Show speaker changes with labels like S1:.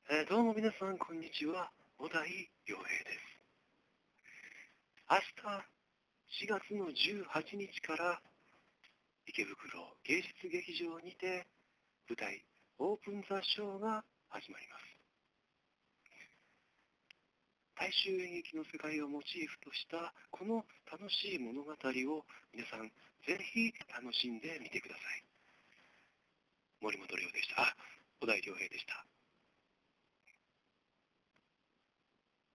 S1: どうも皆さん、こんにちは。小田井良平です。明日、4月の18日から池袋芸術劇場にて舞台オープンザショーが始まります。大衆演劇の世界をモチーフとしたこの楽しい物語を皆さんぜひ楽しんでみてください。森本涼でした。小田井良平でした。